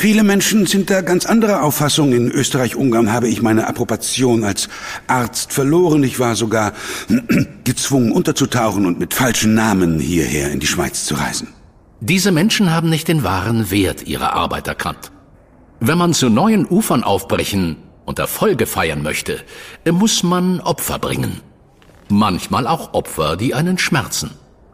Viele Menschen sind da ganz anderer Auffassung. In Österreich-Ungarn habe ich meine Approbation als Arzt verloren. Ich war sogar gezwungen, unterzutauchen und mit falschen Namen hierher in die Schweiz zu reisen. Diese Menschen haben nicht den wahren Wert ihrer Arbeit erkannt. Wenn man zu neuen Ufern aufbrechen und Erfolge feiern möchte, muss man Opfer bringen. Manchmal auch Opfer, die einen schmerzen.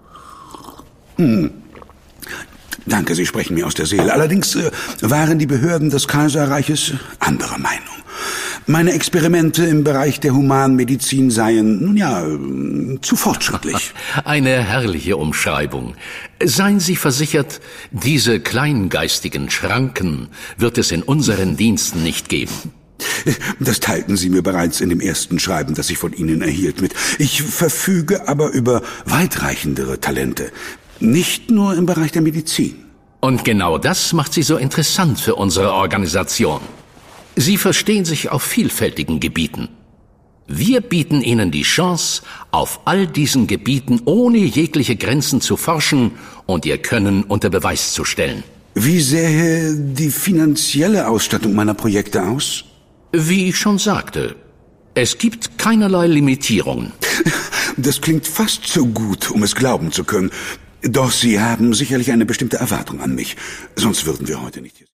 Danke, Sie sprechen mir aus der Seele. Allerdings waren die Behörden des Kaiserreiches anderer Meinung. Meine Experimente im Bereich der Humanmedizin seien, nun ja, zu fortschrittlich. Eine herrliche Umschreibung. Seien Sie versichert, diese kleingeistigen Schranken wird es in unseren Diensten nicht geben. Das teilten Sie mir bereits in dem ersten Schreiben, das ich von Ihnen erhielt, mit. Ich verfüge aber über weitreichendere Talente. Nicht nur im Bereich der Medizin. Und genau das macht Sie so interessant für unsere Organisation. Sie verstehen sich auf vielfältigen Gebieten. Wir bieten Ihnen die Chance, auf all diesen Gebieten ohne jegliche Grenzen zu forschen und Ihr Können unter Beweis zu stellen. Wie sähe die finanzielle Ausstattung meiner Projekte aus? Wie ich schon sagte, es gibt keinerlei Limitierungen. Das klingt fast zu gut, um es glauben zu können. Doch Sie haben sicherlich eine bestimmte Erwartung an mich. Sonst würden wir heute nicht hier sein.